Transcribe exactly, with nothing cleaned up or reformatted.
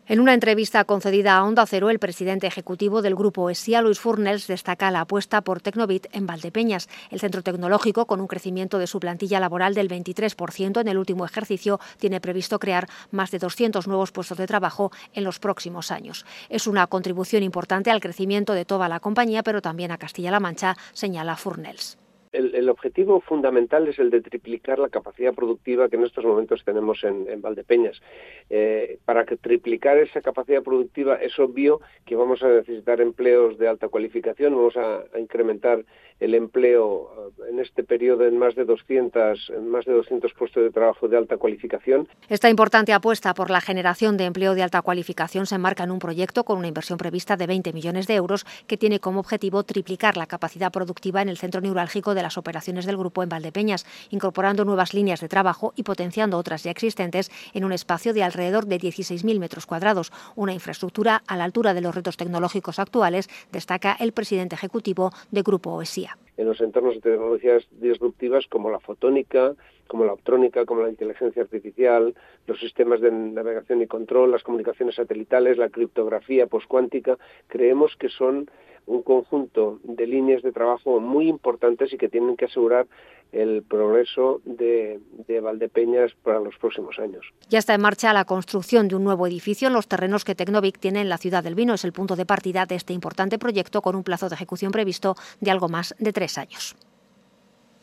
En una entrevista concedida a Onda Cero, el presidente ejecutivo del grupo ESIA, Luis Fornells, destaca la apuesta por Tecnobit en Valdepeñas. El centro tecnológico, con un crecimiento de su plantilla laboral del veintitrés por ciento en el último ejercicio, tiene previsto crear más de doscientos nuevos puestos de trabajo en los próximos años. Es una contribución importante al crecimiento de toda la compañía, pero también a Castilla-La Mancha, señala Fornells. El, el objetivo fundamental es el de triplicar la capacidad productiva que en estos momentos tenemos en, en Valdepeñas. Eh, para que triplicar esa capacidad productiva es obvio que vamos a necesitar empleos de alta cualificación, vamos a, a incrementar el empleo en este periodo en más de doscientos, en más de doscientos puestos de trabajo de alta cualificación. Esta importante apuesta por la generación de empleo de alta cualificación se enmarca en un proyecto con una inversión prevista de veinte millones de euros que tiene como objetivo triplicar la capacidad productiva en el centro neurálgico de las operaciones del grupo en Valdepeñas, incorporando nuevas líneas de trabajo y potenciando otras ya existentes en un espacio de alrededor de dieciséis mil metros cuadrados, una infraestructura a la altura de los retos tecnológicos actuales, destaca el presidente ejecutivo de Grupo ESIA. En los entornos de tecnologías disruptivas como la fotónica, como la optrónica, como la inteligencia artificial, los sistemas de navegación y control, las comunicaciones satelitales, la criptografía poscuántica, creemos que son un conjunto de líneas de trabajo muy importantes y que tienen que asegurar el progreso de, de Valdepeñas para los próximos años. Ya está en marcha la construcción de un nuevo edificio en los terrenos que Tecnovic tiene en la ciudad del vino. Es el punto de partida de este importante proyecto con un plazo de ejecución previsto de algo más de tres años.